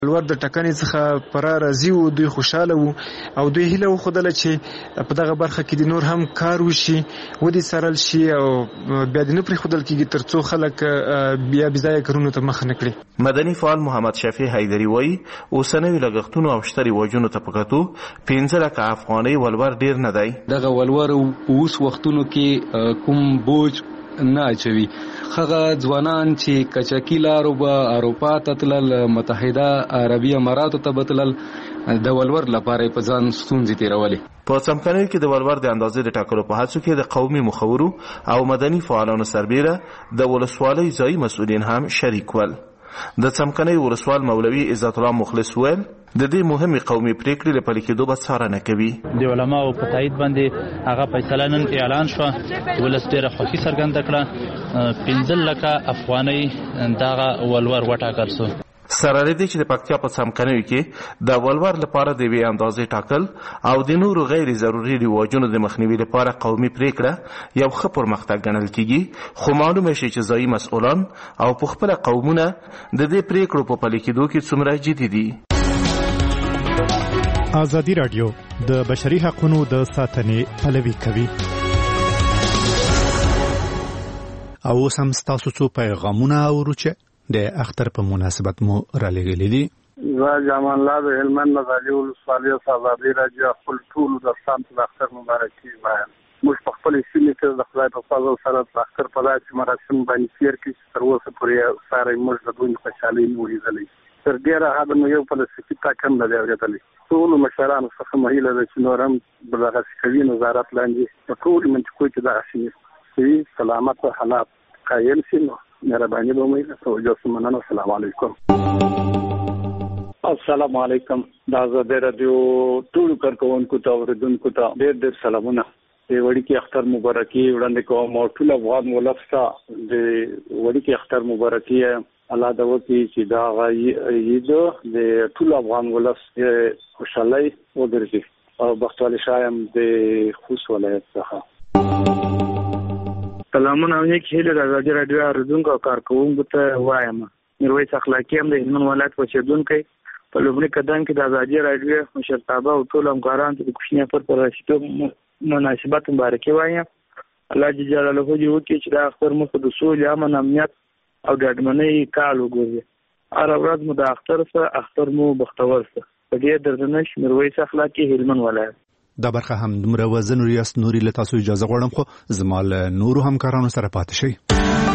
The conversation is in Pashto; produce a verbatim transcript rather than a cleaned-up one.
ولور د ټکنې څخه پرا راځي او دوی خوشاله وو او دوی هیله وښودله چې په دغه برخه کې د نور هم کار وشي ودې څارل شي او بیا د نه پرېښودل کېږي تر څو خلک بیا بېځایه کارونو ته مخه نه کړي. مدني فعال محمد شفیع حیدري وایي اوسنیو لګښتونو او شته رواجونو ته په کتو پنځه لکه افغانۍ ولور ډېر نه دی. دغه ولور په اوس وختونو کې کوم بوج نه اچوي. هغه ځوانان چې کچکي لارو به اروپا ته تلل، متحده عربي اماراتو ته به تلل، د ولور لپاره په ځان ستونزې تېرولې. په څمکنیو کې د ولور د اندازې د ټاکلو په هڅو کې د قومي مخورو او مدني فعالانو سربیره د ولسوالۍ ځایي مسؤلین هم شریک ول. د څمکنیو ولسوال مولوي عزت الله مخلص ویل د دې مهمې قومي پریکړې له پلي کېدو به څارنه کوي. د علماو په تایید باندې هغه فیصله نن اعلان شوه. ولس ډېره خوښي څرګنده کړه. پنځه لکه افغانۍ دغه ولور وټاکل شو. سره لري چې د پکتیا په څمکنیو کې د ولور لپاره د یوې اندازې ټاکل او د نورو غیر ضروري رواجونو د مخنیوي لپاره قومي پریکړه یو ښه پرمختګ ګڼل کېږي، خو معلومه شي چې ځایي مسؤلان او په خپله قومونه د دې پریکړو په پلي کېدو کې څومره جدي دي. ازادي راډیو د بشري حقوقو د ساتنې پلوي کوي. او سم تاسو څو پیغامونه اورو چې د اختر په مناسبت مو را لګلې دي. زه جمال الله د هلمند نه غالي ولسوالۍ ازادي راډیو خپل ټول دوستان ته د اختر مبارکي وایم. موږ په خپل سیمه کې د خدای په فضل سره د اختر په داسې مراسم باندې تیر کړي تر اوسه پورې ساره موږ د دوی خوشحالي نه ولیدلې. تر ډیره حد مو یو فلسفي ټاکم نه دی اورېدلی. ټولو مشرانو څخه مه هیله ده چې نور هم دغسې کوي نظارت لاندې په ټولو منطقو کې دغسې کوي سلامت حالات قایم شي. نو مهرباني به مو توجه سمنه. السلام علیکم. السلام علیکم. د ازادي راډیو ټول کارکونکو ته اوریدونکو ته ډېر ډېر سلامونه. د وړکي اختر مبارکي وړاندې کوم او ټول افغان ولس ته د وړکي اختر مبارکي الله دا وکړي چې دا عید د ټول افغان ولس خوشحالي وګرځي او بختوالي شایم د خوست ولایت څخه. سلامونه او نیک هیله د ازادي راډیو اوریدونکو او کارکونکو ته وایم. میرویس اخلاقی هم د هلمند ولایت اوسېدونکی. په لومړي قدم کې د ازادي راډیو مشرتابه او ټول همکارانو ته د کوچني اختر په رسېدو مناسبت مبارکي وایم. الله جل جلاله دې وکړي چې دا اختر مو د سولې، امن، امنیت او ډاډمنۍ کال وګرځي. هره ورځ مو د اختر سره اختر مو بختور سره. په دې درنښت میرویس اخلاقی، هلمند ولایت. دا برخه هم دومره وزن ریاست نوري له تاسو اجازه غواړم خو زما له نورو همکارانو سره پاتې شئ.